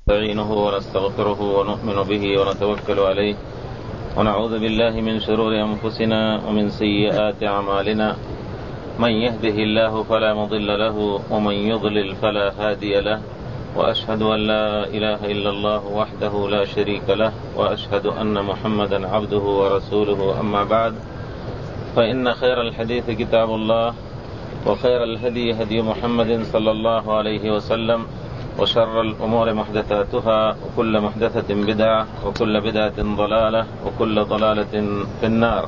نستعينه ونستغفره ونؤمن به ونتوكل عليه ونعوذ بالله من شرور أنفسنا ومن سيئات أعمالنا من يهده الله فلا مضل له ومن يضلل فلا هادي له وأشهد أن لا إله إلا الله وحده لا شريك له وأشهد أن محمدا عبده ورسوله أما بعد فإن خير الحديث كتاب الله وخير الهدي هدي محمد صلى الله عليه وسلم وشر الأمور محدثاتها وكل محدثة بدعة وكل بدعة ضلالة وكل ضلالة في النار.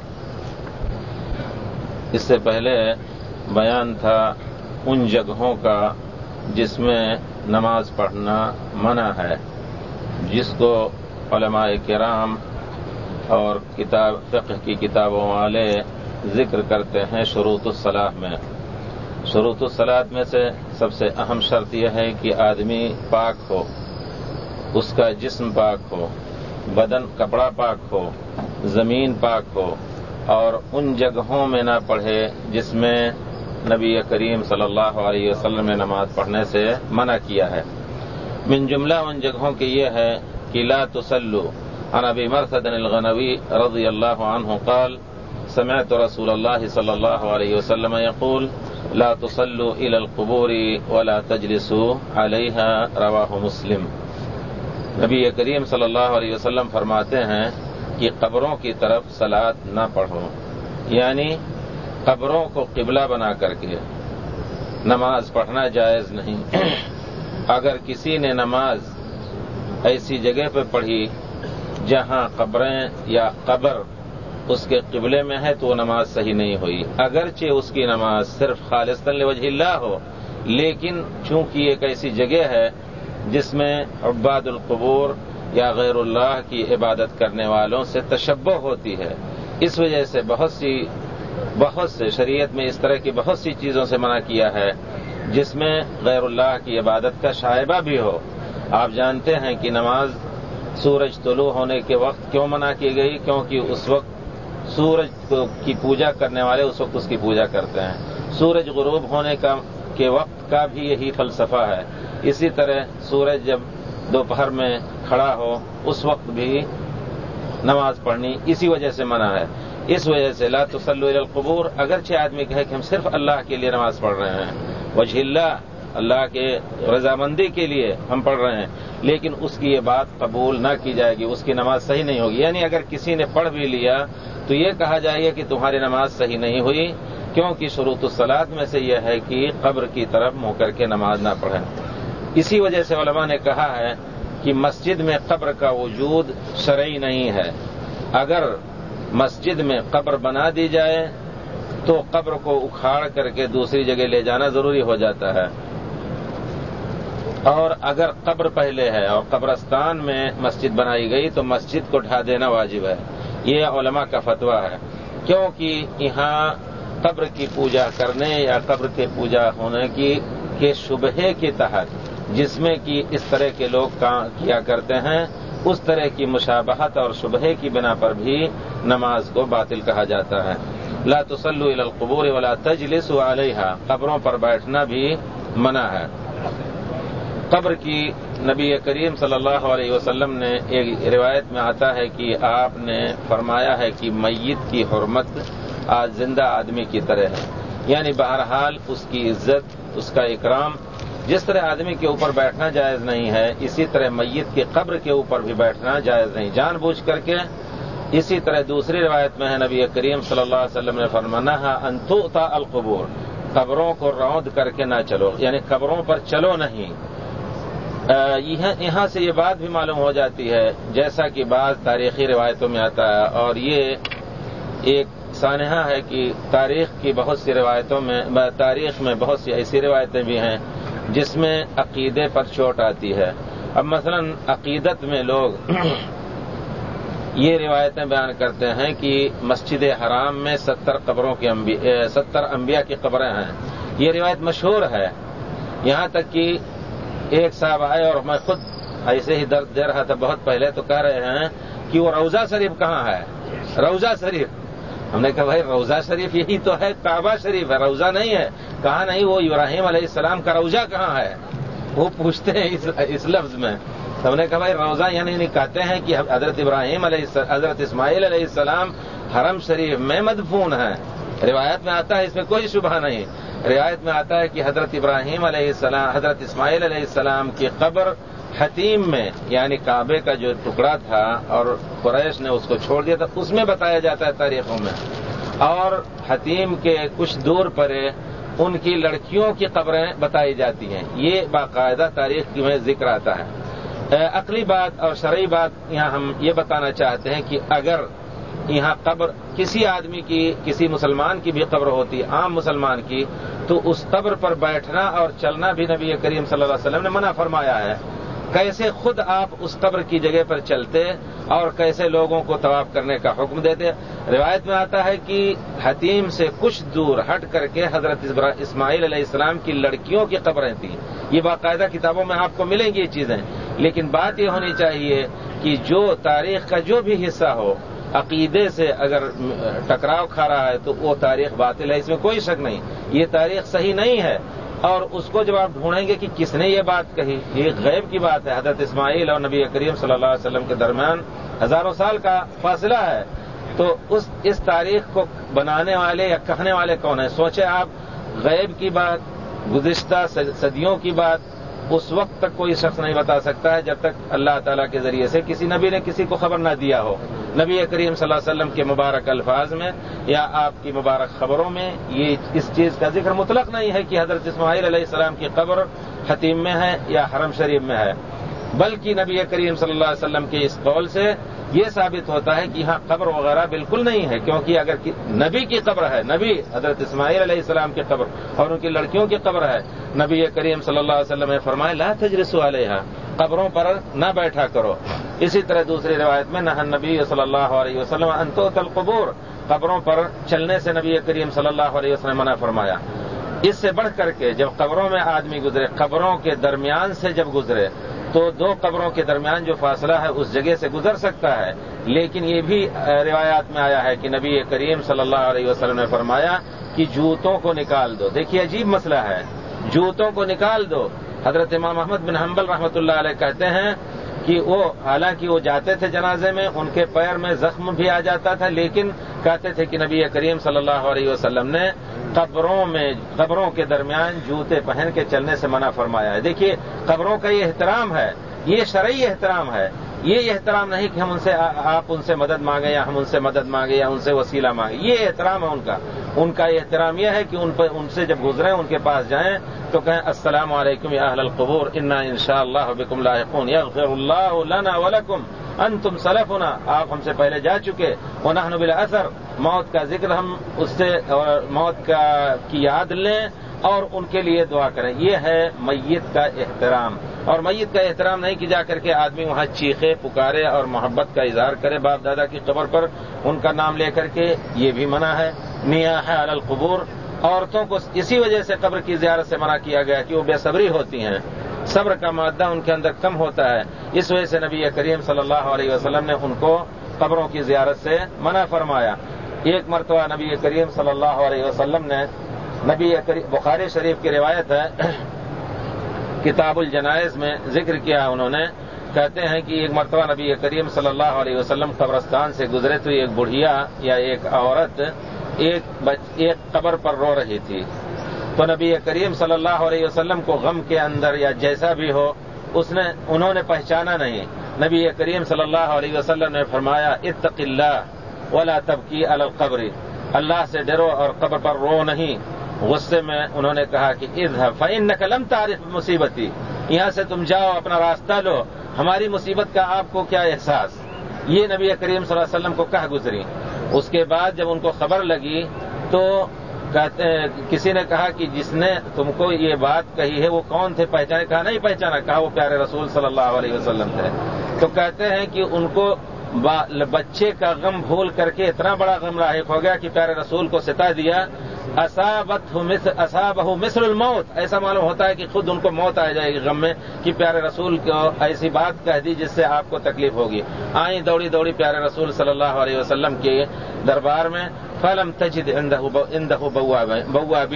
اس سے پہلے بیان تھا ان جگہوں کا جس میں نماز پڑھنا منع ہے، جس کو علماء کرام اور فقہ کی کتابوں والے ذکر کرتے ہیں شروط الصلاۃ میں. شروط الصلاۃ میں سے سب سے اہم شرط یہ ہے کہ آدمی پاک ہو، اس کا جسم پاک ہو، بدن کپڑا پاک ہو، زمین پاک ہو، اور ان جگہوں میں نہ پڑھے جس میں نبی کریم صلی اللہ علیہ وسلم نے نماز پڑھنے سے منع کیا ہے. من جملہ ان جگہوں کی یہ ہے کہ لا تصلوا. عن ابی مرثد الغنوی رضی اللہ عنہ قال سمعت رسول اللہ صلی اللہ علیہ وسلم يقول لا تصلوا الى القبور ولا تجلسوا علیہا رواہ مسلم. نبی کریم صلی اللہ علیہ وسلم فرماتے ہیں کہ قبروں کی طرف صلاۃ نہ پڑھو، یعنی قبروں کو قبلہ بنا کر کے نماز پڑھنا جائز نہیں. اگر کسی نے نماز ایسی جگہ پہ پڑھی جہاں قبریں یا قبر اس کے قبلے میں ہے تو وہ نماز صحیح نہیں ہوئی، اگرچہ اس کی نماز صرف خالصتاً لوجہ اللہ ہو، لیکن چونکہ ایک ایسی جگہ ہے جس میں عباد القبور یا غیر اللہ کی عبادت کرنے والوں سے تشبہ ہوتی ہے، اس وجہ سے بہت سے شریعت میں اس طرح کی بہت سی چیزوں سے منع کیا ہے جس میں غیر اللہ کی عبادت کا شائبہ بھی ہو. آپ جانتے ہیں کہ نماز سورج طلوع ہونے کے وقت کیوں منع کی گئی؟ کیونکہ اس وقت سورج کی پوجا کرنے والے اس وقت اس کی پوجا کرتے ہیں. سورج غروب ہونے کے وقت کا بھی یہی فلسفہ ہے. اسی طرح سورج جب دوپہر میں کھڑا ہو اس وقت بھی نماز پڑھنی اسی وجہ سے منع ہے. اس وجہ سے لا تصلوا الی القبور، اگرچہ آدمی کہے کہ ہم صرف اللہ کے لیے نماز پڑھ رہے ہیں، وجہ اللہ کے رضامندی کے لیے ہم پڑھ رہے ہیں، لیکن اس کی یہ بات قبول نہ کی جائے گی، اس کی نماز صحیح نہیں ہوگی. یعنی اگر کسی نے پڑھ بھی لیا تو یہ کہا جائے گا کہ تمہاری نماز صحیح نہیں ہوئی، کیونکہ شروط الصلاۃ میں سے یہ ہے کہ قبر کی طرف منہ کر کے نماز نہ پڑھیں. اسی وجہ سے علماء نے کہا ہے کہ مسجد میں قبر کا وجود شرعی نہیں ہے. اگر مسجد میں قبر بنا دی جائے تو قبر کو اکھاڑ کر کے دوسری جگہ لے جانا ضروری ہو جاتا ہے، اور اگر قبر پہلے ہے اور قبرستان میں مسجد بنائی گئی تو مسجد کو ڈھا دینا واجب ہے. یہ علماء کا فتویٰ ہے، کیونکہ یہاں قبر کی پوجا کرنے یا قبر کے پوجا ہونے کے شبہے کے تحت جس میں کہ اس طرح کے لوگ کیا کرتے ہیں، اس طرح کی مشابہت اور شبہے کی بنا پر بھی نماز کو باطل کہا جاتا ہے. لا تصلوا الی القبور ولا تجلسوا علیہا، قبروں پر بیٹھنا بھی منع ہے. قبر کی نبی کریم صلی اللہ علیہ وسلم نے ایک روایت میں آتا ہے کہ آپ نے فرمایا ہے کہ میت کی حرمت آج زندہ آدمی کی طرح ہے، یعنی بہرحال اس کی عزت، اس کا اکرام، جس طرح آدمی کے اوپر بیٹھنا جائز نہیں ہے اسی طرح میت کی قبر کے اوپر بھی بیٹھنا جائز نہیں جان بوجھ کر کے. اسی طرح دوسری روایت میں ہے نبی کریم صلی اللہ علیہ وسلم نے فرمایا ان تؤتى القبور، قبروں کو روند کر کے نہ چلو، یعنی قبروں پر چلو نہیں. یہاں سے یہ بات بھی معلوم ہو جاتی ہے جیسا کہ بعض تاریخی روایتوں میں آتا ہے، اور یہ ایک سانحہ ہے کہ تاریخ میں بہت سی ایسی روایتیں بھی ہیں جس میں عقیدے پر چوٹ آتی ہے. اب مثلا عقیدت میں لوگ یہ روایتیں بیان کرتے ہیں کہ مسجد حرام میں 70 انبیاء کی قبریں ہیں. یہ روایت مشہور ہے، یہاں تک کہ ایک صاحب آئے اور میں خود ایسے ہی درد دے رہا تھا بہت پہلے، تو کہہ رہے ہیں کہ وہ روضہ شریف کہاں ہے؟ روضہ شریف. ہم نے کہا بھائی روضہ شریف یہی تو ہے، کعبہ شریف ہے، روضہ نہیں ہے. کہا نہیں، وہ ابراہیم علیہ السلام کا روضہ کہاں ہے؟ وہ پوچھتے ہیں اس لفظ میں. تو ہم نے کہا بھائی روزہ یعنی کہتے ہیں کہ حضرت اسماعیل علیہ السلام حرم شریف میں مدفون ہیں. روایت میں آتا ہے، اس میں کوئی شبہ نہیں. روایت میں آتا ہے کہ حضرت اسماعیل علیہ السلام کی قبر حتیم میں، یعنی کعبے کا جو ٹکڑا تھا اور قریش نے اس کو چھوڑ دیا تھا، اس میں بتایا جاتا ہے تاریخوں میں. اور حتیم کے کچھ دور پر ان کی لڑکیوں کی قبریں بتائی جاتی ہیں. یہ باقاعدہ تاریخ میں ذکر آتا ہے. عقلی بات اور شرعی بات یہاں ہم یہ بتانا چاہتے ہیں کہ اگر یہاں قبر کسی آدمی کی، کسی مسلمان کی بھی قبر ہوتی، عام مسلمان کی، تو اس قبر پر بیٹھنا اور چلنا بھی نبی کریم صلی اللہ علیہ وسلم نے منع فرمایا ہے. کیسے خود آپ اس قبر کی جگہ پر چلتے اور کیسے لوگوں کو طواف کرنے کا حکم دیتے. روایت میں آتا ہے کہ حتیم سے کچھ دور ہٹ کر کے حضرت اسماعیل علیہ السلام کی لڑکیوں کی قبریں تھیں. یہ باقاعدہ کتابوں میں آپ کو ملیں گی یہ چیزیں. لیکن بات یہ ہونی چاہیے کہ جو تاریخ کا جو بھی حصہ ہو، عقیدے سے اگر ٹکراؤ کھا رہا ہے تو وہ تاریخ باطل ہے، اس میں کوئی شک نہیں. یہ تاریخ صحیح نہیں ہے. اور اس کو جب آپ ڈھونڈیں گے کہ کس نے یہ بات کہی، یہ غیب کی بات ہے. حضرت اسماعیل اور نبی کریم صلی اللہ علیہ وسلم کے درمیان ہزاروں سال کا فاصلہ ہے. تو اس تاریخ کو بنانے والے یا کہنے والے کون ہیں؟ سوچیں آپ. غیب کی بات، گزشتہ صدیوں کی بات اس وقت تک کوئی شخص نہیں بتا سکتا ہے جب تک اللہ تعالیٰ کے ذریعے سے کسی نبی نے کسی کو خبر نہ دیا ہو. نبی کریم صلی اللہ علیہ وسلم کے مبارک الفاظ میں یا آپ کی مبارک خبروں میں یہ اس چیز کا ذکر مطلق نہیں ہے کہ حضرت اسماعیل علیہ السلام کی قبر حتیم میں ہے یا حرم شریف میں ہے، بلکہ نبی کریم صلی اللہ علیہ وسلم کے اس قول سے یہ ثابت ہوتا ہے کہ یہاں قبر وغیرہ بالکل نہیں ہے. کیونکہ اگر نبی کی قبر ہے، نبی حضرت اسماعیل علیہ السلام کی قبر اور ان کی لڑکیوں کی قبر ہے، نبی کریم صلی اللہ علیہ وسلم نے فرمایا لا تجلسوا علیہا، قبروں پر نہ بیٹھا کرو. اسی طرح دوسری روایت میں نہى النبی صلی اللہ علیہ وسلم ان تؤتى القبور، قبروں پر چلنے سے نبی کریم صلی اللہ علیہ وسلم نے منع فرمایا. اس سے بڑھ کر کے جب قبروں میں آدمی گزرے، قبروں کے درمیان سے جب گزرے تو دو قبروں کے درمیان جو فاصلہ ہے اس جگہ سے گزر سکتا ہے. لیکن یہ بھی روایات میں آیا ہے کہ نبی کریم صلی اللہ علیہ وسلم نے فرمایا کہ جوتوں کو نکال دو. دیکھیے عجیب مسئلہ ہے، جوتوں کو نکال دو. حضرت امام احمد بن حنبل رحمۃ اللہ علیہ کہتے ہیں کہ وہ حالانکہ وہ جاتے تھے جنازے میں، ان کے پیر میں زخم بھی آ جاتا تھا، لیکن کہتے تھے کہ نبی کریم صلی اللہ علیہ وسلم نے قبروں کے درمیان جوتے پہن کے چلنے سے منع فرمایا ہے. دیکھیے قبروں کا یہ احترام ہے، یہ شرعی احترام ہے. یہ احترام نہیں کہ ہم آپ ان سے مدد مانگیں یا ہم ان سے مدد مانگیں یا ان سے وسیلہ مانگیں. یہ احترام ہے ان کا احترام یہ ہے کہ ان سے جب گزریں ان کے پاس جائیں تو کہیں السلام علیکم یا اہل القبور انا انشاءاللہ بکم لاحقون یغفر اللہ لنا ولکم انتم سلفنا، آپ ہم سے پہلے جا چکے، ونحن بالاثر، موت کا ذکر ہم اس سے موت کی یاد لیں اور ان کے لیے دعا کریں. یہ ہے میت کا احترام. اور میت کا احترام نہیں کہ جا کر کے آدمی وہاں چیخے پکارے اور محبت کا اظہار کرے باپ دادا کی قبر پر ان کا نام لے کر کے، یہ بھی منع ہے. نیاحہ علی القبور، عورتوں کو اسی وجہ سے قبر کی زیارت سے منع کیا گیا کہ وہ بے صبری ہوتی ہیں، صبر کا مادہ ان کے اندر کم ہوتا ہے. اس وجہ سے نبی کریم صلی اللہ علیہ وسلم نے ان کو قبروں کی زیارت سے منع فرمایا. ایک مرتبہ نبی کریم صلی اللہ علیہ وسلم نے بخاری شریف کی روایت ہے، کتاب الجنائز میں ذکر کیا انہوں نے، کہتے ہیں کہ ایک مرتبہ نبی کریم صلی اللہ علیہ وسلم قبرستان سے گزرے تو ایک بڑھیا یا ایک عورت ایک قبر پر رو رہی تھی. تو نبی کریم صلی اللہ علیہ وسلم کو غم کے اندر یا جیسا بھی ہو انہوں نے پہچانا نہیں. نبی کریم صلی اللہ علیہ وسلم نے فرمایا اتق اللہ ولا تبکی علی القبر، اللہ سے ڈرو اور قبر پر رو نہیں. غصے میں انہوں نے کہا کہ اذهب فإنك لم تعرف مصیبتی، یہاں سے تم جاؤ اپنا راستہ لو، ہماری مصیبت کا آپ کو کیا احساس. یہ نبی کریم صلی اللہ علیہ وسلم کو کہہ گزری. اس کے بعد جب ان کو خبر لگی تو کسی نے کہا کہ جس نے تم کو یہ بات کہی ہے وہ کون تھے، پہچانے؟ کہا نہیں پہچانا. کہا وہ پیارے رسول صلی اللہ علیہ وسلم تھے. تو کہتے ہیں کہ ان کو بچے کا غم بھول کر کے اتنا بڑا غم لاحق ہو گیا کہ پیارے رسول کو ستا دیا. اصابہ مثل الموت، ایسا معلوم ہوتا ہے کہ خود ان کو موت آ جائے گی غم میں کہ پیارے رسول کو ایسی بات کہہ دی جس سے آپ کو تکلیف ہوگی. آئیں دوڑی دوڑی پیارے رسول صلی اللہ علیہ وسلم کے دربار میں. فلم تجد عنده بوابین،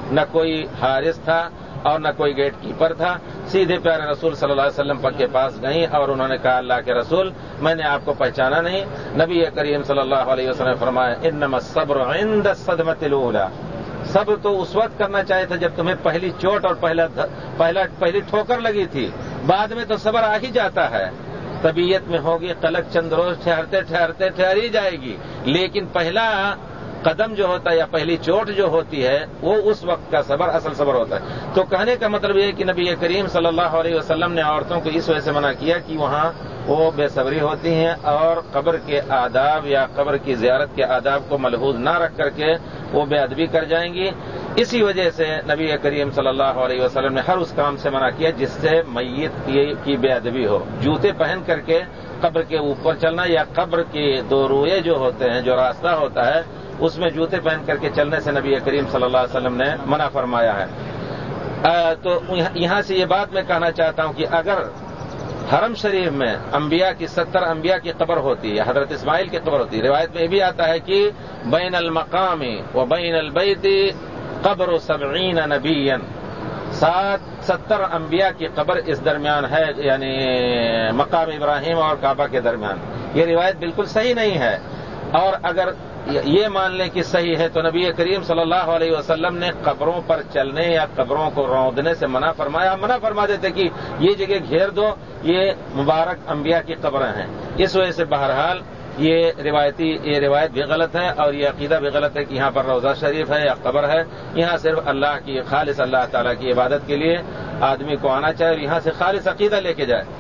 نہ کوئی حارس تھا اور نہ کوئی گیٹ کیپر تھا. سیدھے پیارے رسول صلی اللہ علیہ وسلم کے پاس گئیں اور انہوں نے کہا اللہ کے رسول میں نے آپ کو پہچانا نہیں. نبی کریم صلی اللہ علیہ وسلم نے فرمایا انما الصبر عند الصدمۃ الاولى. صبر تو اس وقت کرنا چاہیے تھا جب تمہیں پہلی چوٹ اور پہلی ٹھوکر لگی تھی. بعد میں تو صبر آ ہی جاتا ہے. طبیعت میں ہوگی قلق چند روز ٹھہرتے ٹھہر ہی جائے گی, لیکن پہلا قدم جو ہوتا ہے یا پہلی چوٹ جو ہوتی ہے وہ اس وقت کا صبر اصل صبر ہوتا ہے. تو کہنے کا مطلب یہ ہے کہ نبی کریم صلی اللہ علیہ وسلم نے عورتوں کو اس وجہ سے منع کیا کہ وہاں وہ بے صبری ہوتی ہیں اور قبر کے آداب یا قبر کی زیارت کے آداب کو ملحوظ نہ رکھ کر کے وہ بے ادبی کر جائیں گی. اسی وجہ سے نبی کریم صلی اللہ علیہ وسلم نے ہر اس کام سے منع کیا جس سے میت کی بے ادبی ہو. جوتے پہن کر کے قبر کے اوپر چلنا یا قبر کے دو روئے جو ہوتے ہیں جو راستہ ہوتا ہے اس میں جوتے پہن کر کے چلنے سے نبی کریم صلی اللہ علیہ وسلم نے منع فرمایا ہے. تو یہاں سے یہ بات میں کہنا چاہتا ہوں کہ اگر حرم شریف میں انبیاء کی 70 انبیاء کی قبر ہوتی ہے, حضرت اسماعیل کی قبر ہوتی ہے, روایت میں یہ بھی آتا ہے کہ بین المقام و بین البیت قبر 70 نبیا, 70 انبیاء کی قبر اس درمیان ہے, یعنی مقام ابراہیم اور کعبہ کے درمیان. یہ روایت بالکل صحیح نہیں ہے, اور اگر یہ مان لیں کہ صحیح ہے تو نبی کریم صلی اللہ علیہ وسلم نے قبروں پر چلنے یا قبروں کو روندنے سے منع فرمایا. منع فرما دیتے کہ یہ جگہ گھیر دو, یہ مبارک انبیاء کی قبریں ہیں. اس وجہ سے بہرحال یہ روایت بھی غلط ہے اور یہ عقیدہ بھی غلط ہے کہ یہاں پر روضہ شریف ہے یا قبر ہے. یہاں صرف اللہ کی خالص اللہ تعالیٰ کی عبادت کے لیے آدمی کو آنا چاہے اور یہاں سے خالص عقیدہ لے کے جائے.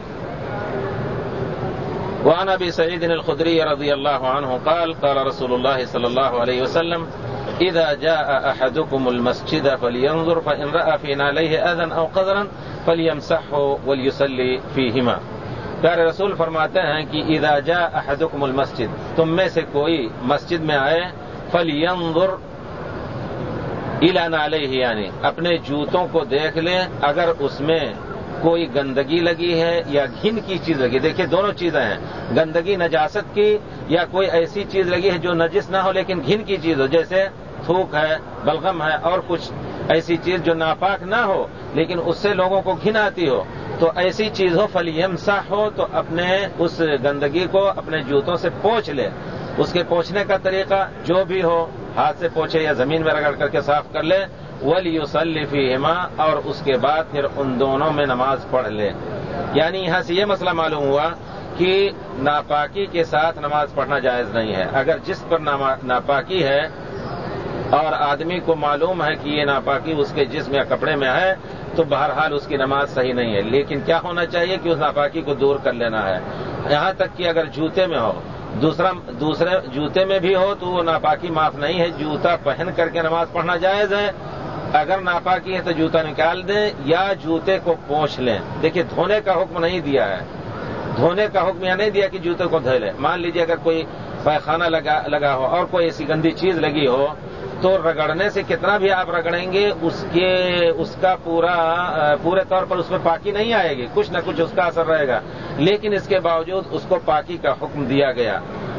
وعن ابي سعيد الخدري رضي الله عنه قال قال رسول الله صلى الله عليه وسلم اذا جاء احدكم المسجد فلينظر فان راى في نعليه اذى او قذرا فليمسحه وليصلي فيهما. پیارے رسول فرماتے ہیں کہ اذا جاء احدكم المسجد, تم میں سے کوئی مسجد میں آئے, فلينظر الى نعليه, یعنی اپنے جوتوں کو دیکھ لیں اگر اس میں کوئی گندگی لگی ہے یا گھن کی چیز لگی. دیکھیے دونوں چیزیں ہیں, گندگی نجاست کی یا کوئی ایسی چیز لگی ہے جو نجس نہ ہو لیکن گھن کی چیز ہو, جیسے تھوک ہے, بلغم ہے اور کچھ ایسی چیز جو ناپاک نہ ہو لیکن اس سے لوگوں کو گھن آتی ہو, تو ایسی چیز ہو فلیمسح ہو تو اپنے اس گندگی کو اپنے جوتوں سے پوچھ لے. اس کے پوچھنے کا طریقہ جو بھی ہو, ہاتھ سے پوچھے یا زمین میں رگڑ کر کے صاف کر لے. وَلْيُصَلِّ فِيهِمَا, اور اس کے بعد پھر ان دونوں میں نماز پڑھ لے. یعنی یہاں سے یہ مسئلہ معلوم ہوا کہ ناپاکی کے ساتھ نماز پڑھنا جائز نہیں ہے. اگر جس پر ناپاکی ہے اور آدمی کو معلوم ہے کہ یہ ناپاکی اس کے جسم یا کپڑے میں ہے تو بہرحال اس کی نماز صحیح نہیں ہے. لیکن کیا ہونا چاہیے کہ اس ناپاکی کو دور کر لینا ہے. یہاں تک کہ اگر جوتے میں ہو, دوسرے جوتے میں بھی ہو تو وہ ناپاکی معاف نہیں ہے. جوتا پہن کر کے نماز پڑھنا جائز ہے. اگر ناپاکی ہے تو جوتا نکال دیں یا جوتے کو پوچھ لیں. دیکھیے دھونے کا حکم نہیں دیا ہے, دھونے کا حکم یہ نہیں دیا کہ جوتے کو دھو لیں. مان لیجیے اگر کوئی پیخانہ لگا ہو اور کوئی ایسی گندی چیز لگی ہو تو رگڑنے سے کتنا بھی آپ رگڑیں گے اس کا پورے طور پر اس میں پاکی نہیں آئے گی, کچھ نہ کچھ اس کا اثر رہے گا. لیکن اس کے باوجود اس کو پاکی کا حکم دیا گیا.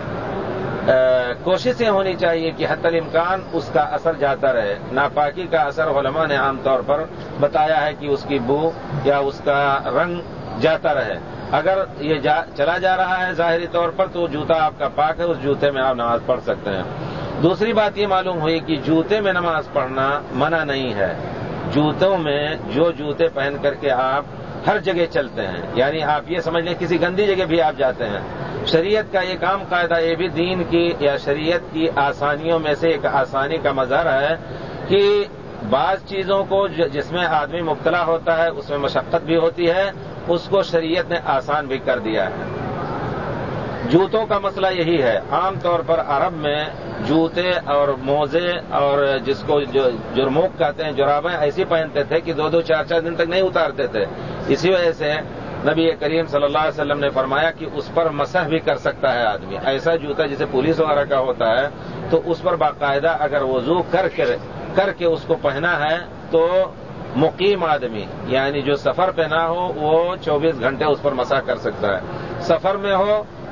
کوششیں ہونی چاہیے کہ حتی الامکان اس کا اثر جاتا رہے. ناپاکی کا اثر علماء نے عام طور پر بتایا ہے کہ اس کی بو یا اس کا رنگ جاتا رہے. اگر یہ چلا جا رہا ہے ظاہری طور پر تو جوتا آپ کا پاک ہے, اس جوتے میں آپ نماز پڑھ سکتے ہیں. دوسری بات یہ معلوم ہوئی کہ جوتے میں نماز پڑھنا منع نہیں ہے. جوتوں میں جو جوتے پہن کر کے آپ ہر جگہ چلتے ہیں, یعنی آپ یہ سمجھ لیں کسی گندی جگہ بھی آپ جاتے ہیں. شریعت کا یہ کام قاعدہ, یہ بھی دین کی یا شریعت کی آسانیوں میں سے ایک آسانی کا مظہر ہے کہ بعض چیزوں کو جس میں آدمی مبتلا ہوتا ہے اس میں مشقت بھی ہوتی ہے, اس کو شریعت نے آسان بھی کر دیا ہے. جوتوں کا مسئلہ یہی ہے. عام طور پر عرب میں جوتے اور موزے اور جس کو جرموک کہتے ہیں جرابیں ایسی پہنتے تھے کہ 2-2 4-4 دن تک نہیں اتارتے تھے. اسی وجہ سے نبی کریم صلی اللہ علیہ وسلم نے فرمایا کہ اس پر مسح بھی کر سکتا ہے آدمی. ایسا جوتا جسے پولیس وغیرہ کا ہوتا ہے تو اس پر باقاعدہ اگر وضو کر کے اس کو پہنا ہے تو مقیم آدمی یعنی جو سفر پہ نہ ہو وہ 24 گھنٹے اس پر مسح کر سکتا ہے. سفر میں ہو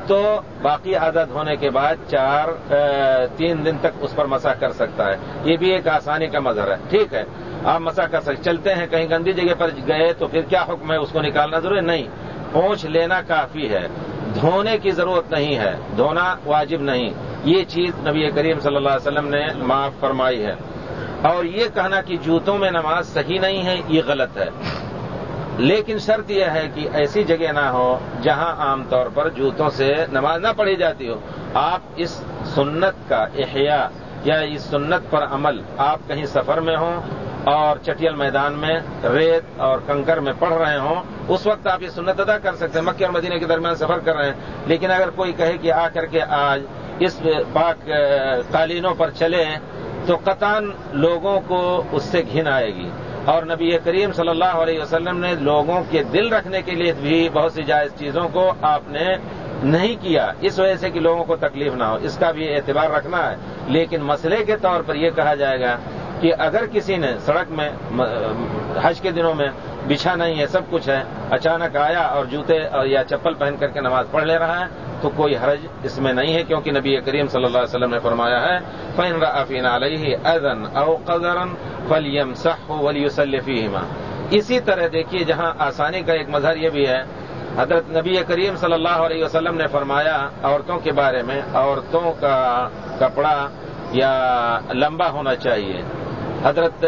تو باقی عادت ہونے کے بعد 3 دن تک اس پر مسح کر سکتا ہے. یہ بھی ایک آسانی کا مظہر ہے. ٹھیک ہے، آپ مسح کر سکتے. چلتے ہیں کہیں گندی جگہ پر گئے تو پھر کیا حکم ہے؟ اس کو نکالنا ضروری نہیں، پونچھ لینا کافی ہے، دھونے کی ضرورت نہیں ہے، دھونا واجب نہیں. یہ چیز نبی کریم صلی اللہ علیہ وسلم نے معاف فرمائی ہے. اور یہ کہنا کہ جوتوں میں نماز صحیح نہیں ہے، یہ غلط ہے. لیکن شرط یہ ہے کہ ایسی جگہ نہ ہو جہاں عام طور پر جوتوں سے نماز نہ پڑھی جاتی ہو. آپ اس سنت کا احیاء یا اس سنت پر عمل آپ کہیں سفر میں ہوں اور چٹیل میدان میں ریت اور کنکر میں پڑھ رہے ہوں، اس وقت آپ یہ سنت ادا کر سکتے ہیں. مکہ اور مدینے کے درمیان سفر کر رہے ہیں، لیکن اگر کوئی کہے کہ آ کر کے آج اس پاک قالینوں پر چلیں تو قطعاً لوگوں کو اس سے گھن آئے گی. اور نبی کریم صلی اللہ علیہ وسلم نے لوگوں کے دل رکھنے کے لیے بھی بہت سی جائز چیزوں کو آپ نے نہیں کیا، اس وجہ سے کہ لوگوں کو تکلیف نہ ہو. اس کا بھی اعتبار رکھنا ہے. لیکن مسئلے کے طور پر یہ کہا جائے گا کہ اگر کسی نے سڑک میں حج کے دنوں میں بچھا نہیں ہے، سب کچھ ہے، اچانک آیا اور جوتے یا چپل پہن کر کے نماز پڑھ لے رہا ہے تو کوئی حرج اس میں نہیں ہے، کیونکہ نبی کریم صلی اللہ علیہ وسلم نے فرمایا ہے فَإِنْ رَأَ فِي نَعْلَيْهِ أَذًا أَوْ قَذَرًا فَلْيَمْسَحْهُ وَلْيُصَلِّ فِيهِمَا. اسی طرح دیکھیے جہاں آسانی کا ایک مظہر یہ بھی ہے، حضرت نبی کریم صلی اللہ علیہ وسلم نے فرمایا عورتوں کے بارے میں، عورتوں کا کپڑا یا لمبا ہونا چاہیے. حضرت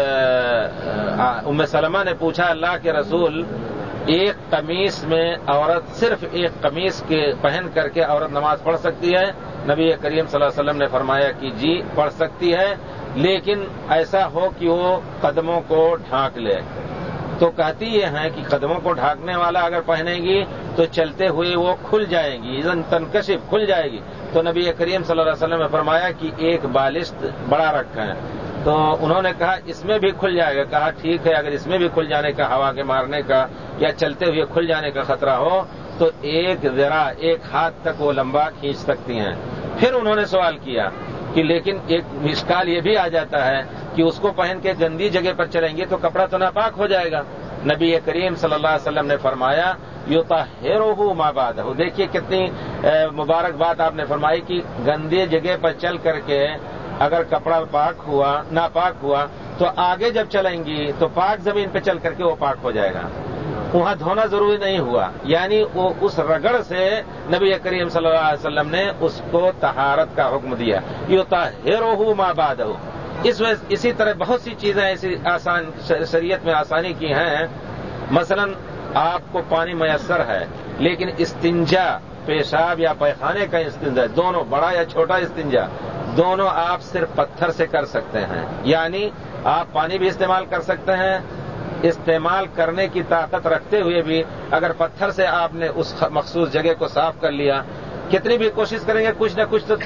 ام سلمہ نے پوچھا اللہ کے رسول، ایک قمیص میں عورت صرف ایک قمیص کے پہن کر کے عورت نماز پڑھ سکتی ہے؟ نبی کریم صلی اللہ علیہ وسلم نے فرمایا کہ جی پڑھ سکتی ہے، لیکن ایسا ہو کہ وہ قدموں کو ڈھانک لے. تو کہتی یہ ہیں کہ قدموں کو ڈھانکنے والا اگر پہنے گی تو چلتے ہوئے وہ کھل جائیں گی، اذن تنکشف، کھل جائے گی. تو نبی کریم صلی اللہ علیہ وسلم نے فرمایا کہ ایک بالشت بڑا رکھیں. تو انہوں نے کہا اس میں بھی کھل جائے گا. کہا ٹھیک ہے، اگر اس میں بھی کھل جانے کا، ہوا کے مارنے کا یا چلتے ہوئے کھل جانے کا خطرہ ہو تو ایک ذراع، ایک ہاتھ تک وہ لمبا کھینچ سکتی ہیں. پھر انہوں نے سوال کیا کہ لیکن ایک اشکال یہ بھی آ جاتا ہے کہ اس کو پہن کے گندی جگہ پر چلیں گے تو کپڑا تو ناپاک ہو جائے گا. نبی کریم صلی اللہ علیہ وسلم نے فرمایا یطہرہ ما بعدہ. دیکھیے کتنی مبارک بات آپ نے فرمائی کہ گندی جگہ پر چل کر کے اگر کپڑا ناپاک ہوا تو آگے جب چلیں گی تو پاک زمین پہ چل کر کے وہ پاک ہو جائے گا. وہاں دھونا ضروری نہیں ہوا، یعنی وہ اس رگڑ سے نبی کریم صلی اللہ علیہ وسلم نے اس کو طہارت کا حکم دیا. یطہرہ ما بعدہ. اسی طرح بہت سی چیزیں ایسی آسان شریعت میں آسانی کی ہیں. مثلا آپ کو پانی میسر ہے، لیکن استنجا، پیشاب یا پیخانے کا استنجا، دونوں بڑا یا چھوٹا استنجا، دونوں آپ صرف پتھر سے کر سکتے ہیں. یعنی آپ پانی بھی استعمال کر سکتے ہیں، استعمال کرنے کی طاقت رکھتے ہوئے بھی اگر پتھر سے آپ نے اس مخصوص جگہ کو صاف کر لیا، کتنی بھی کوشش کریں گے کچھ نہ کچھ تو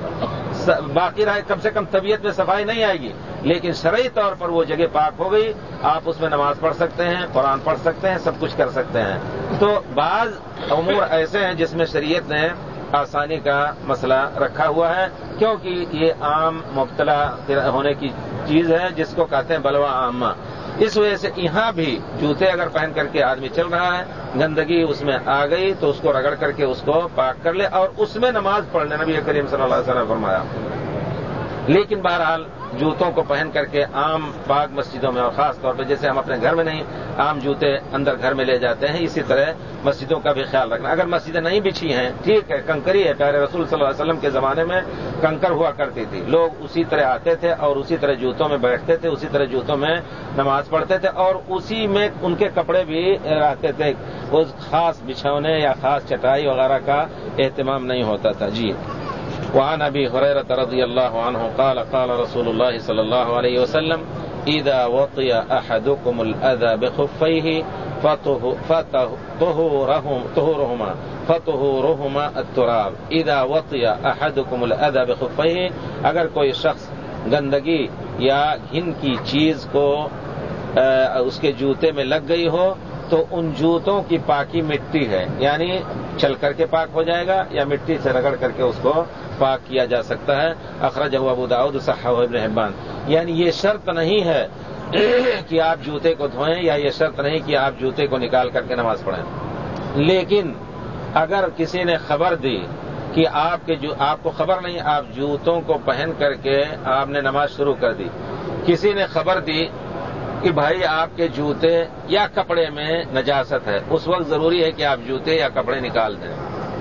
باقی رہے، کم سے کم طبیعت میں صفائی نہیں آئے گی، لیکن شرعی طور پر وہ جگہ پاک ہو گئی. آپ اس میں نماز پڑھ سکتے ہیں، قرآن پڑھ سکتے ہیں، سب کچھ کر سکتے ہیں. تو بعض امور ایسے ہیں جس میں شریعت نے آسانی کا مسئلہ رکھا ہوا ہے، کیونکہ یہ عام مبتلا ہونے کی چیز ہے جس کو کہتے ہیں بلوہ عامہ. اس وجہ سے یہاں بھی جوتے اگر پہن کر کے آدمی چل رہا ہے، گندگی اس میں آ گئی تو اس کو رگڑ کر کے اس کو پاک کر لے اور اس میں نماز پڑھ لے، نبی کریم صلی اللہ علیہ وسلم نے فرمایا. لیکن بہرحال جوتوں کو پہن کر کے عام پاک مسجدوں میں، اور خاص طور پہ جیسے ہم اپنے گھر میں نہیں عام جوتے اندر گھر میں لے جاتے ہیں، اسی طرح مسجدوں کا بھی خیال رکھنا. اگر مسجدیں نہیں بچھی ہیں ٹھیک ہے، کنکری ہے، پیارے رسول صلی اللہ علیہ وسلم کے زمانے میں کنکر ہوا کرتی تھی، لوگ اسی طرح آتے تھے اور اسی طرح جوتوں میں بیٹھتے تھے، اسی طرح جوتوں میں نماز پڑھتے تھے اور اسی میں ان کے کپڑے بھی رہتے تھے. اس خاص بچھونے یا خاص چٹائی وغیرہ کا اہتمام نہیں ہوتا تھا. جی وعن ابي هريره رضي الله عنه قال قال رسول الله صلى الله عليه وسلم اذا وطئ احدكم الاذى بخفيه فطهورهما التراب. اذا وطئ احدكم الاذى بخفيه، اگر کوئی شخص گندگی یا گھن کی چیز کو اس کے جوتے میں لگ گئی ہو تو ان جوتوں کی پاکی مٹی ہے، یعنی چل کر کے پاک ہو جائے گا یا مٹی سے رگڑ کر کے اس کو پاک کیا جا سکتا ہے. اخرجہ ابو داؤد صححہ ابن حبان. یعنی یہ شرط نہیں ہے کہ آپ جوتے کو دھوئیں یا یہ شرط نہیں کہ آپ جوتے کو نکال کر کے نماز پڑھیں، لیکن اگر کسی نے خبر دی کہ آپ کو خبر نہیں، آپ جوتوں کو پہن کر کے آپ نے نماز شروع کر دی، کسی نے خبر دی کہ بھائی آپ کے جوتے یا کپڑے میں نجاست ہے، اس وقت ضروری ہے کہ آپ جوتے یا کپڑے نکال دیں۔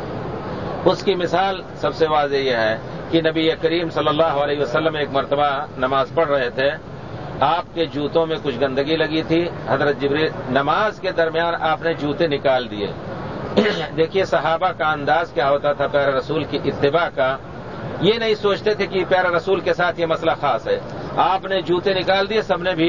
اس کی مثال سب سے واضح یہ ہے کہ نبی کریم صلی اللہ علیہ وسلم ایک مرتبہ نماز پڑھ رہے تھے، آپ کے جوتوں میں کچھ گندگی لگی تھی، حضرت جبریل نماز کے درمیان آپ نے جوتے نکال دیے۔ دیکھیے صحابہ کا انداز کیا ہوتا تھا پیارے رسول کی اتباع کا، یہ نہیں سوچتے تھے کہ پیارے رسول کے ساتھ یہ مسئلہ خاص ہے۔ آپ نے جوتے نکال دیے، سب نے بھی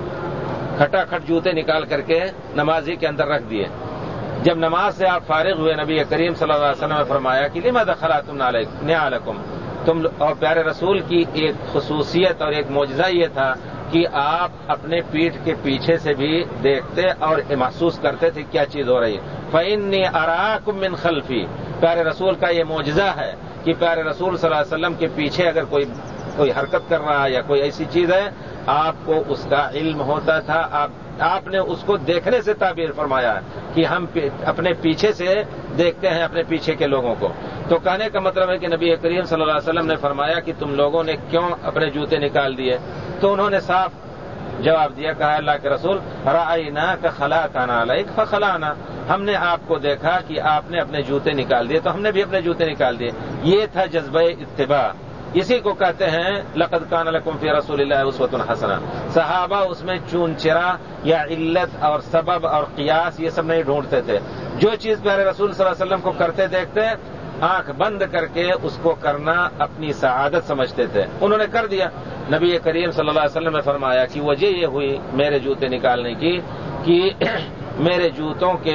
کھٹا کھٹ جوتے نکال کر کے نمازی کے اندر رکھ دیے۔ جب نماز سے آپ فارغ ہوئے، نبی کریم صلی اللہ علیہ وسلم نے فرمایا کہ لما دخلتم نعالکم، تم اور پیارے رسول کی ایک خصوصیت اور ایک معجزہ یہ تھا کہ آپ اپنے پیٹھ کے پیچھے سے بھی دیکھتے اور محسوس کرتے تھے کیا چیز ہو رہی ہے۔ فإنی اراکم من خلفی، پیارے رسول کا یہ معجزہ ہے کہ پیارے رسول صلی اللہ علیہ وسلم کے پیچھے اگر کوئی حرکت کر رہا ہے یا کوئی ایسی چیز ہے، آپ کو اس کا علم ہوتا تھا، آپ نے اس کو دیکھنے سے تعبیر فرمایا ہے کہ ہم اپنے پیچھے سے دیکھتے ہیں اپنے پیچھے کے لوگوں کو۔ تو کہنے کا مطلب ہے کہ نبی کریم صلی اللہ علیہ وسلم نے فرمایا کہ تم لوگوں نے کیوں اپنے جوتے نکال دیے؟ تو انہوں نے صاف جواب دیا، کہا اللہ کے رسول رأیناک خلعتنا علیک فخلعنا، ہم نے آپ کو دیکھا کہ آپ نے اپنے جوتے نکال دیے تو ہم نے بھی اپنے جوتے نکال دیے۔ یہ تھا جذبہ اتباع، اسی کو کہتے ہیں لقد کان لکم فی رسول اللہ اسوۃ حسنہ۔ صحابہ اس میں چون چرا یا علت اور سبب اور قیاس یہ سب نہیں ڈھونڈتے تھے، جو چیز پیارے رسول صلی اللہ علیہ وسلم کو کرتے دیکھتے آنکھ بند کر کے اس کو کرنا اپنی سعادت سمجھتے تھے، انہوں نے کر دیا۔ نبی کریم صلی اللہ علیہ وسلم نے فرمایا کہ وجہ یہ ہوئی میرے جوتے نکالنے کی کہ میرے جوتوں کے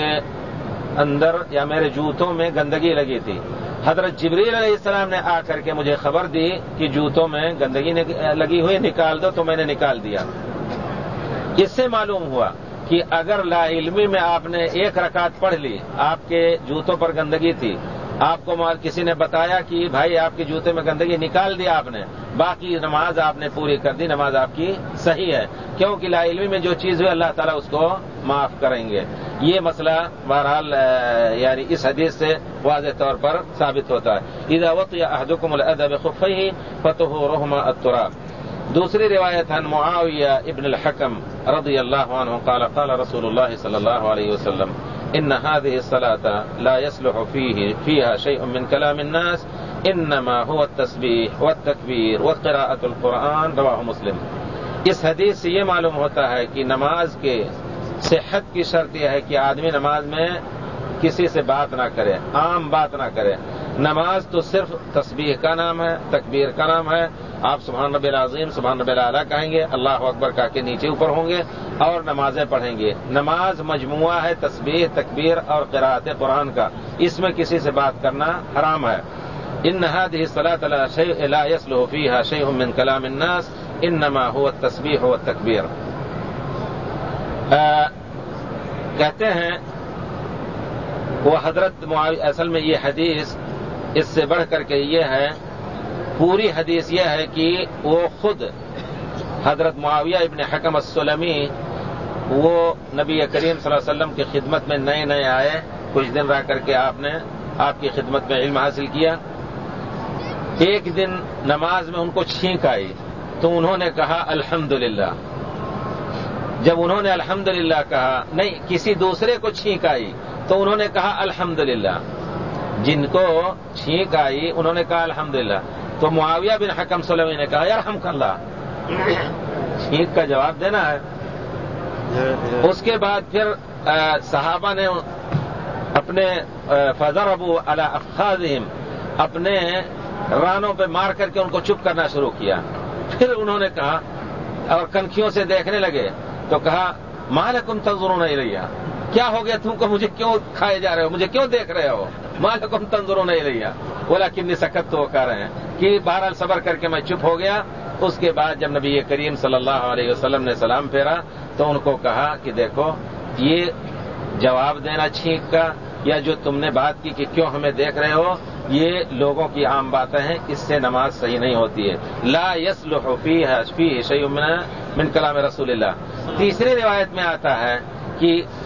اندر یا میرے جوتوں میں گندگی لگی تھی۔ حضرت جبریل علیہ السلام نے آ کر کے مجھے خبر دی کہ جوتوں میں گندگی لگی ہوئی، نکال دو، تو میں نے نکال دیا۔ اس سے معلوم ہوا کہ اگر لا علمی میں آپ نے ایک رکعت پڑھ لی، آپ کے جوتوں پر گندگی تھی، آپ کو کسی نے بتایا کہ بھائی آپ کے جوتے میں گندگی نکال دیا آپ نے، باقی نماز آپ نے پوری کر دی، نماز آپ کی صحیح ہے، کیونکہ لا علمی میں جو چیز ہوئی اللہ تعالیٰ اس کو معاف کریں گے۔ یہ مسئلہ بہرحال یعنی اس حدیث سے واضح طور پر ثابت ہوتا ہے۔ اذا وطئ احدکم الأذى بخفیہ فطہورہما التراب۔ دوسری روایت عن معاویہ ابن الحکم رضی اللہ عنہ قال قال رسول اللہ صلی اللہ علیہ وسلم ان هذه الصلاة لا يصلح فيها شيء من كلام الناس انما هو التسبيح والتكبير وقراءة القرآن رواه مسلم۔ اس حدیث سے یہ معلوم ہوتا ہے کہ نماز کے صحت کی شرط یہ ہے کہ آدمی نماز میں کسی سے بات نہ کرے، عام بات نہ کرے۔ نماز تو صرف تسبیح کا نام ہے، تکبیر کا نام ہے، آپ سبحان ربی العظیم سبحان ربی الاعلیٰ کہیں گے، اللہ اکبر کہہ کے نیچے اوپر ہوں گے اور نمازیں پڑھیں گے۔ نماز مجموعہ ہے تسبیح، تکبیر اور قراءت قرآن کا، اس میں کسی سے بات کرنا حرام ہے۔ ان هذه الصلاة لا يصلح فيها شيء من كلام الناس انما هو التسبيح والتكبير۔ کہتے ہیں وہ حضرت معاویہ، اصل میں یہ حدیث اس سے بڑھ کر کے یہ ہے، پوری حدیث یہ ہے کہ وہ خود حضرت معاویہ ابن حکم السلمی وہ نبی کریم صلی اللہ علیہ وسلم کی خدمت میں نئے آئے، کچھ دن رہ کر کے آپ کی خدمت میں علم حاصل کیا۔ ایک دن نماز میں ان کو چھینک آئی تو انہوں نے کہا الحمدللہ۔ جب انہوں نے الحمدللہ کہا، نہیں کسی دوسرے کو چھینک آئی تو انہوں نے کہا الحمدللہ، جن کو چھینک آئی انہوں نے کہا الحمدللہ، تو معاویہ بن حکم سلمی نے کہا یرحمک اللہ، چھینک کا جواب دینا ہے۔ اس کے بعد پھر صحابہ نے اپنے فضربوا علی افخاذہم، اپنے رانوں پہ مار کر کے ان کو چپ کرنا شروع کیا۔ پھر انہوں نے کہا اور کنکھیوں سے دیکھنے لگے تو کہا ما لکم تنظرون الیہ، کیا ہو گیا تم کو، مجھے کیوں کھائے جا رہے ہو، مجھے کیوں دیکھ رہے ہو؟ ما لکم تنظرون الیہ ولکنی سکت، تو کہہ رہے ہیں کہ بہرحال صبر کر کے میں چپ ہو گیا۔ اس کے بعد جب نبی کریم صلی اللہ علیہ وسلم نے سلام پھیرا تو ان کو کہا کہ دیکھو یہ جواب دینا چھینک کا یا جو تم نے بات کی کہ کیوں ہمیں دیکھ رہے ہو، یہ لوگوں کی عام باتیں ہیں، اس سے نماز صحیح نہیں ہوتی ہے۔ لا يصلح فیہ شیء من کلام رسول اللہ۔ تیسری روایت میں آتا ہے کہ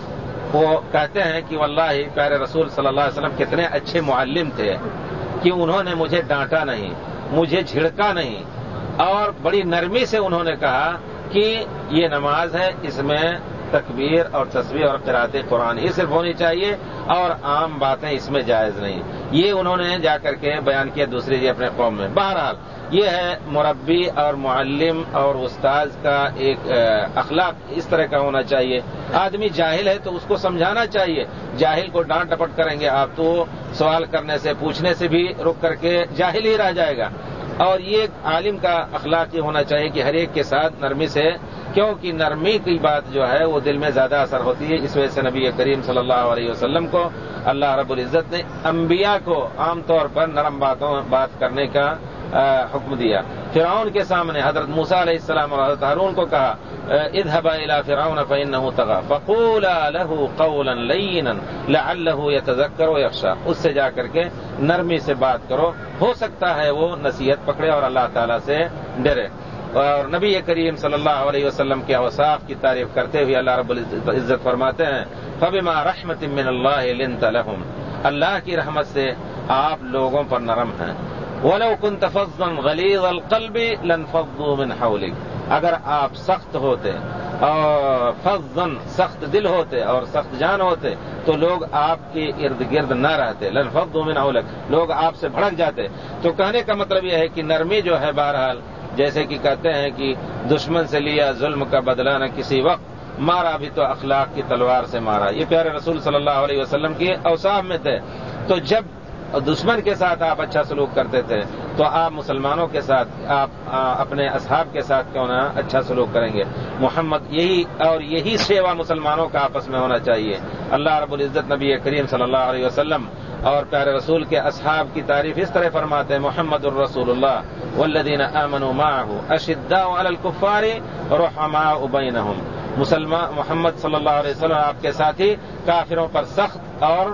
وہ کہتے ہیں کہ واللہ پیارے رسول صلی اللہ علیہ وسلم کتنے اچھے معلم تھے کہ انہوں نے مجھے ڈانٹا نہیں، مجھے جھڑکا نہیں، اور بڑی نرمی سے انہوں نے کہا کہ یہ نماز ہے، اس میں تکبیر اور تسبیح اور قرات قرآن ہی صرف ہونی چاہیے اور عام باتیں اس میں جائز نہیں. یہ انہوں نے جا کر کے بیان کیا دوسری اپنے قوم میں. بہرحال یہ ہے مربی اور معلم اور استاذ کا ایک اخلاق اس طرح کا ہونا چاہیے. آدمی جاہل ہے تو اس کو سمجھانا چاہیے. جاہل کو ڈانٹ ڈپٹ کریں گے آپ تو سوال کرنے سے پوچھنے سے بھی رک کر کے جاہل ہی رہ جائے گا. اور یہ عالم کا اخلاق یہ ہونا چاہیے کہ ہر ایک کے ساتھ نرمی سے، کیونکہ نرمی کی بات جو ہے وہ دل میں زیادہ اثر ہوتی ہے. اس وجہ سے نبی کریم صلی اللہ علیہ وسلم کو اللہ رب العزت نے انبیاء کو عام طور پر نرم بات کرنے کا حکم دیا. فرعون کے سامنے حضرت موسیٰ علیہ السلام اور حضرت ہارون کو کہا اذهبا الى فرعون فانه طغى فقولا له قولا لينا لعله يتذكر ويخشى. اس سے جا کر کے نرمی سے بات کرو، ہو سکتا ہے وہ نصیحت پکڑے اور اللہ تعالیٰ سے ڈرے. اور نبی کریم صلی اللہ علیہ وسلم کے اوصاف کی تعریف کرتے ہوئے اللہ رب العزت فرماتے ہیں فبما رحمت من اللہ لنت لهم. اللہ کی رحمت سے آپ لوگوں پر نرم ہیں. وَلَوْ كُنْتَ فَظًّا غَلِيظَ الْقَلْبِ لَانفَضُّوا مِنْ حَوْلِكَ. اگر آپ سخت ہوتے اور فظًّا سخت دل ہوتے اور سخت جان ہوتے تو لوگ آپ کے ارد گرد نہ رہتے. لَانفَضُّوا مِنْ حَوْلِكَ، لوگ آپ سے بھڑک جاتے. تو کہنے کا مطلب یہ ہے کہ نرمی جو ہے بہرحال جیسے کہ کہتے ہیں کہ دشمن سے لیا ظلم کا بدلہ نہ کسی وقت، مارا بھی تو اخلاق کی تلوار سے مارا. یہ پیارے رسول صلی اللہ علیہ وسلم کے اوصاف میں تھے. تو جب دشمن کے ساتھ آپ اچھا سلوک کرتے تھے تو آپ مسلمانوں کے ساتھ، آپ اپنے اصحاب کے ساتھ کیوں نہ اچھا سلوک کریں گے. محمد یہی سیوا مسلمانوں کا آپس میں ہونا چاہیے. اللہ رب العزت نبی کریم صلی اللہ علیہ وسلم اور پیارے رسول کے اصحاب کی تعریف اس طرح فرماتے ہیں محمد الرسول اللہ والذین آمنوا معه اشداء علی الکفار رحماء بینہم. محمد صلی اللہ علیہ وسلم آپ کے ساتھی کافروں پر سخت اور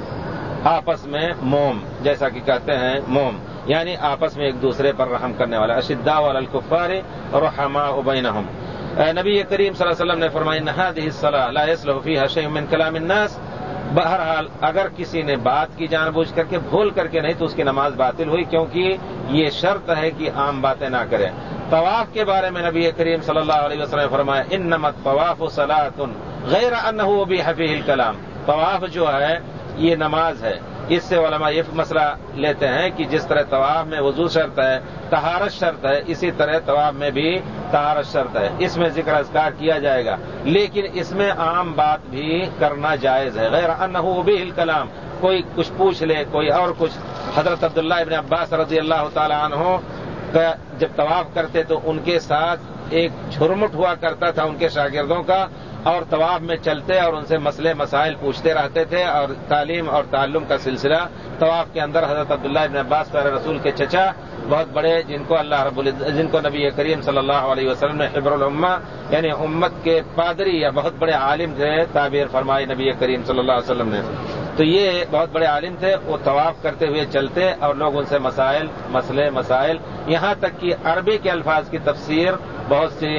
آپس میں موم، جیسا کہ کہتے ہیں موم، یعنی آپس میں ایک دوسرے پر رحم کرنے والا. اشداء علی الکفار رحماء بینہم. نبی کریم صلی اللہ علیہ وسلم نے فرمایا ان هذه الصلاة لا يصلح فيها شيء من كلام الناس. بہرحال اگر کسی نے بات کی جان بوجھ کر کے بھول کر کے نہیں تو اس کی نماز باطل ہوئی، کیونکہ یہ شرط ہے کہ عام باتیں نہ کرے. طواف کے بارے میں نبی کریم صلی اللہ علیہ وسلم نے فرمایا انما الطواف صلاة غیر انہ ابیح فیہ الکلام. طواف جو ہے یہ نماز ہے. اس سے علماء یہ مسئلہ لیتے ہیں کہ جس طرح طواف میں وضو شرط ہے، طہارت شرط ہے، اسی طرح طواف میں بھی طہارت شرط ہے. اس میں ذکر اذکار کیا جائے گا لیکن اس میں عام بات بھی کرنا جائز ہے. غیر انہ ابیح الکلام، کوئی کچھ پوچھ لے، کوئی اور کچھ. حضرت عبداللہ ابن عباس رضی اللہ تعالی عنہ جب طواف کرتے تو ان کے ساتھ ایک جھرمٹ ہوا کرتا تھا ان کے شاگردوں کا، اور طواف میں چلتے اور ان سے مسئلے مسائل پوچھتے رہتے تھے. اور تعلیم اور تعلم کا سلسلہ طواف کے اندر حضرت عبداللہ ابن عباس پیارے رسول کے چچا بہت بڑے، جن کو نبی کریم صلی اللہ علیہ وسلم نے حبر الامہ یعنی امت کے پادری یا بہت بڑے عالم تھے تعبیر فرمائی نبی کریم صلی اللہ علیہ وسلم نے. تو یہ بہت بڑے عالم تھے. وہ طواف کرتے ہوئے چلتے اور لوگ ان سے مسئلے مسائل یہاں تک کہ عربی کے الفاظ کی تفسیر بہت سی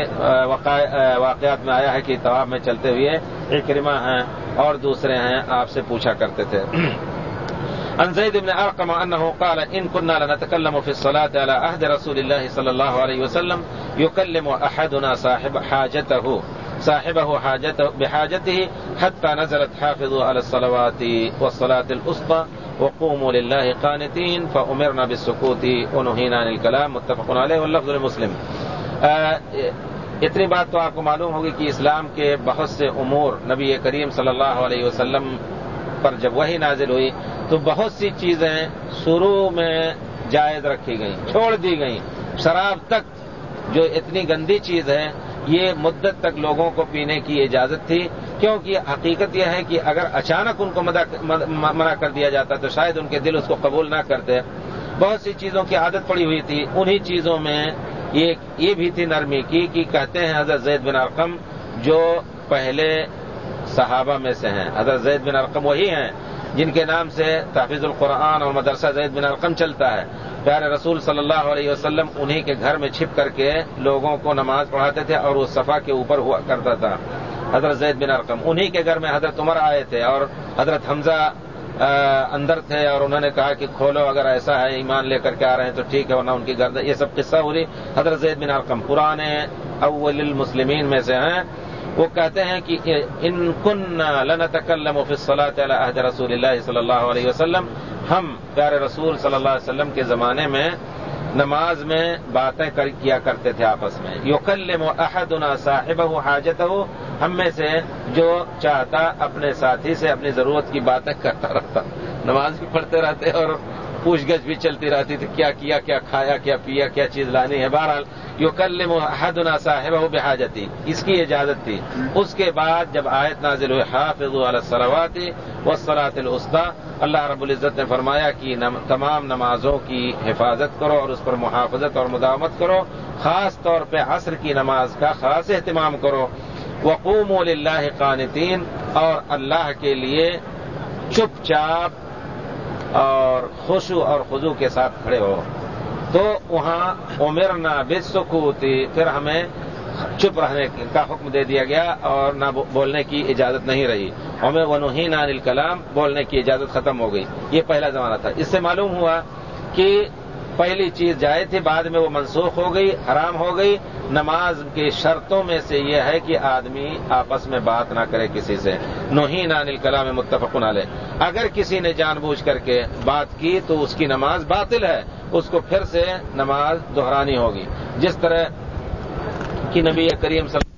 واقعات میں آیا ہے کہ طواف میں چلتے ہوئے اکرمہ ہیں اور دوسرے ہیں آپ سے پوچھا کرتے تھے. عن زید بن ارقم انه قال ان كنا لنتكلم في الصلاة على عهد رسول الله صلى الله عليه وسلم يكلم احدنا صاحبه بحاجته حتى نزلت حافظوا على الصلوات والصلاة الوسطى وقوموا لله قانتين فأمرنا بالسكوت ونهينا عن الكلام. متفق عليه واللفظ لمسلم. اتنی بات تو آپ کو معلوم ہوگی کہ اسلام کے بہت سے امور نبی کریم صلی اللہ علیہ وسلم پر جب وحی نازل ہوئی تو بہت سی چیزیں شروع میں جائز رکھی گئیں، چھوڑ دی گئیں. شراب تک جو اتنی گندی چیز ہے یہ مدت تک لوگوں کو پینے کی اجازت تھی، کیونکہ حقیقت یہ ہے کہ اگر اچانک ان کو منع کر دیا جاتا تو شاید ان کے دل اس کو قبول نہ کرتے. بہت سی چیزوں کی عادت پڑی ہوئی تھی. انہی چیزوں میں یہ بھی تھی نرمی کی کہ کہتے ہیں حضرت زید بن ارقم جو پہلے صحابہ میں سے ہیں. حضرت زید بن ارقم وہی ہیں جن کے نام سے تحفیظ القرآن اور مدرسہ زید بن ارقم چلتا ہے. پیارے رسول صلی اللہ علیہ وسلم انہی کے گھر میں چھپ کر کے لوگوں کو نماز پڑھاتے تھے اور وہ صفا کے اوپر ہوا کرتا تھا. حضرت زید بن ارقم، انہی کے گھر میں حضرت عمر آئے تھے اور حضرت حمزہ اندر تھے اور انہوں نے کہا کہ کھولو، اگر ایسا ہے ایمان لے کر کے آ رہے ہیں تو ٹھیک ہے، ورنہ ان کی گردن. یہ سب قصہ ہو رہی. حضرت زید بن ارقم پرانے اول المسلمین میں سے ہیں. وہ کہتے ہیں کہ ان كنا لنتكلم في الصلاة على عهد رسول اللہ صلی اللہ علیہ وسلم، ہم پیارے رسول صلی اللہ علیہ وسلم کے زمانے میں نماز میں باتیں کیا کرتے تھے آپس میں. یکلم احدنا صاحبہ حاجتہ، ہم میں سے جو چاہتا اپنے ساتھی سے اپنی ضرورت کی باتیں کرتا رہتا. نماز بھی پڑھتے رہتے اور پوچھ گچھ بھی چلتی رہتی تھی، کیا کیا، کیا کھایا، کیا پیا، کیا چیز لانی ہے. بہرحال یکلم احدنا صاحبہ بحاجتی، اس کی اجازت تھی. اس کے بعد جب آیت نازل ہوئی حافظوا علی الصلوات والصلاۃ الوسطی، اللہ رب العزت نے فرمایا کہ تمام نمازوں کی حفاظت کرو اور اس پر محافظت اور مداومت کرو، خاص طور پہ عصر کی نماز کا خاص اہتمام کرو. وقوموا للہ قانتین، اور اللہ کے لیے چپ چاپ اور خشوع اور خضوع کے ساتھ کھڑے ہو. تو وہاں امرنا بالسکوت، پھر ہمیں چپ رہنے کا حکم دے دیا گیا اور نہ بولنے کی اجازت نہیں رہی. ہمیں ونہینا عن الکلام، بولنے کی اجازت ختم ہو گئی. یہ پہلا زمانہ تھا. اس سے معلوم ہوا کہ پہلی چیز جائز تھی، بعد میں وہ منسوخ ہو گئی، حرام ہو گئی. نماز کی شرطوں میں سے یہ ہے کہ آدمی آپس میں بات نہ کرے کسی سے. نہینا عن الکلام متفق علیہ. اگر کسی نے جان بوجھ کر کے بات کی تو اس کی نماز باطل ہے، اس کو پھر سے نماز دہرانی ہوگی. جس طرح کہ نبی کریم صلی